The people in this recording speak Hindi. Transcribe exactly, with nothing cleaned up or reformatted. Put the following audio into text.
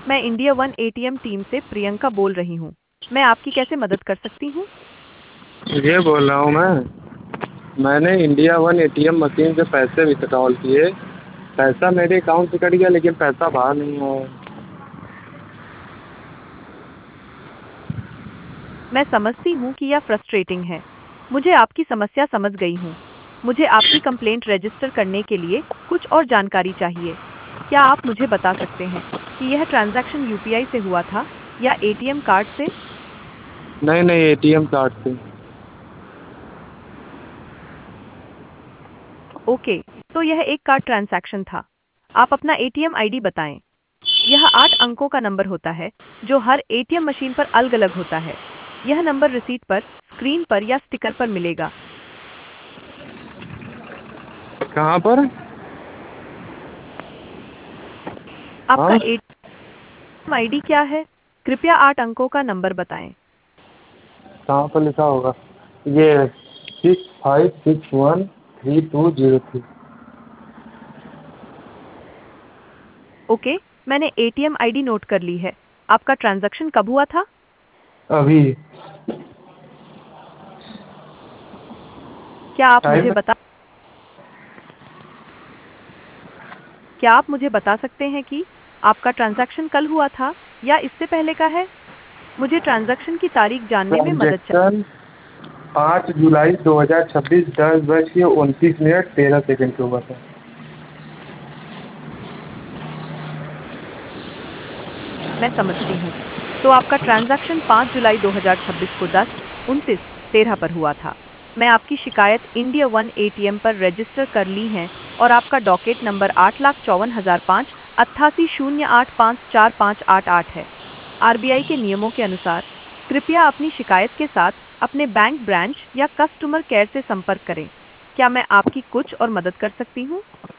मैं इंडिया वन एटीएम टीम से प्रियंका बोल रही हूँ। मैं आपकी कैसे मदद कर सकती हूँ? ये बोल रहा हूँ मैं मैंने इंडिया वन एटीएम मशीन से पैसे विथड्रॉल किए। पैसा मेरे अकाउंट से कट गया लेकिन पैसा बाहर नहीं आया। मैं समझती हूँ कि यह फ्रस्ट्रेटिंग है। मुझे आपकी समस्या समझ गई हूँ। मुझे आपकी कंप्लेंट रजिस्टर करने के लिए कुछ और जानकारी चाहिए। क्या आप मुझे बता सकते हैं कि यह ट्रांजैक्शन यूपीआई से हुआ था या एटीएम कार्ड से? नहीं नहीं, एटीएम कार्ड से। ओके, तो यह एक कार्ड ट्रांजैक्शन था। आप अपना एटीएम आईडी बताएं। यह आठ अंकों का नंबर होता है जो हर एटीएम मशीन पर अलग-अलग होता है। यह नंबर रिसीट पर, स्क्रीन पर या स्टिकर पर मिलेगा। कहाँ पर? आपका हाँ, एटीएम आईडी क्या है? कृपया आठ अंकों का नंबर बताएं। कहाँ पर लिखा होगा? ये six five six one three two zero three. Okay, मैंने एटीएम आईडी नोट कर ली है। आपका ट्रांजैक्शन कब हुआ था? अभी क्या आप मुझे टाइम। बता क्या आप मुझे बता सकते हैं कि आपका ट्रांजैक्शन कल हुआ था या इससे पहले का है? मुझे ट्रांजैक्शन की तारीख जानने में मदद चाहिए। ट्रांजेक्शन पाँच जुलाई दो हज़ार छब्बीस दस बज के उनतीस मिनट तेरह सेकंड के हुआ था। मैं समझती हूँ। तो आपका ट्रांजैक्शन पाँच जुलाई दो हज़ार छब्बीस को दस उनतीस तेरह पर हुआ था। मैं आपकी शिकायत इंडिया वन एटीएम पर रजिस्टर कर ली है और आपका डॉकेट नंबर आठ लाख चौवन हजार पाँच अट्ठासी शून्य आठ पाँच चार पाँच आठ आठ है। आरबीआई के नियमों के अनुसार कृपया अपनी शिकायत के साथ अपने बैंक ब्रांच या कस्टमर केयर से संपर्क करें। क्या मैं आपकी कुछ और मदद कर सकती हूँ?